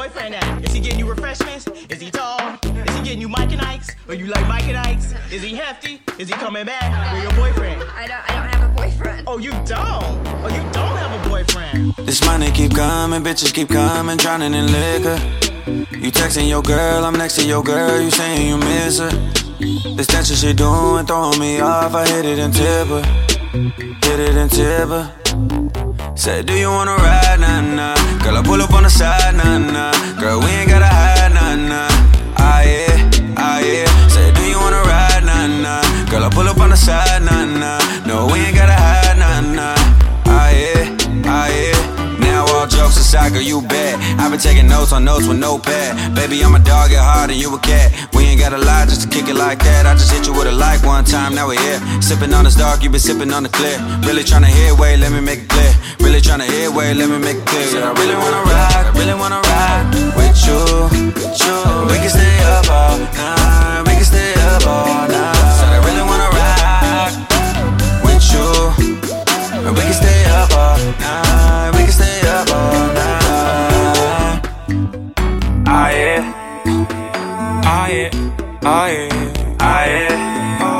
boyfriend at? Is he getting you refreshments? Is he tall? Is he getting you Mike and Ike's? Or you like Mike and Ike's? Is he hefty? Is he coming back? Where your boyfriend? I don't have a boyfriend. Oh, you don't? Oh, you don't have a boyfriend? This money keep coming, bitches keep coming, drowning in liquor. You texting your girl, I'm next to your girl, you saying you miss her. This tension she doing, throwing me off, I hit it and tip her. Hit it and tip her. Said, do you wanna ride, nah, nah. Girl, I pull up on the side, nah, nah. Girl, we ain't gotta hide, nah, nah. Ah, yeah, ah, yeah. Said, do you wanna ride, nah, nah. Girl, I pull up on the side, nah, nah. No, we ain't gotta hide, nah, nah. Ah, yeah, ah, yeah. Now all jokes aside, girl, you bad. I've been taking notes on notes with no pad. Baby, I'm a dog at heart and you a cat. We ain't gotta lie just to kick it like that. I just hit you with a like one time, now we're here. Sipping on this dark, you been sipping on the clear. Really tryna hit way, let me make it clear. Really tryna hit way, let me make it clear. Said I really wanna ride, really wanna ride with you, with you. We can stay up all night, we can stay up all night. Said I really wanna ride with you, we can stay up all night, we can stay up all night. Ah yeah, ah yeah, ah yeah, ah yeah.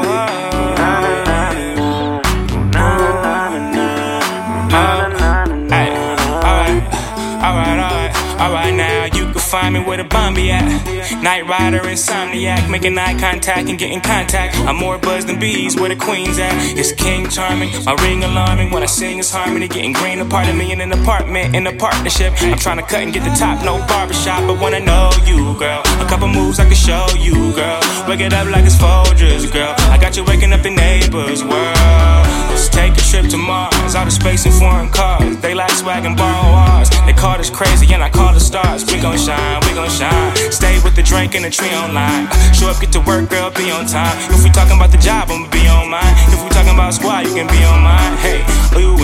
Alright now, you can find me where the bomb be at. Night rider, insomniac, making eye contact and getting contact. I'm more buzzed than bees, where the queen's at. It's King Charming, my ring alarming. When I sing it's harmony, getting green a part of me in an apartment, in a partnership. I'm trying to cut and get the top, no barbershop. But when I know you, girl, a couple moves I can show you, girl. Wake it up like it's Folgers, girl. I got you waking up the neighbors, world. Let's take a trip to Mars, outer space in foreign cars. They like swag and borrow ours. They call us crazy and I call the stars. We gon' shine, we gon' shine. Stay with the drink and the tree online. Show up, get to work, girl, be on time. If we talking about the job, I'ma be on mine. If we talking about squad, you can be on mine. Hey, oh, you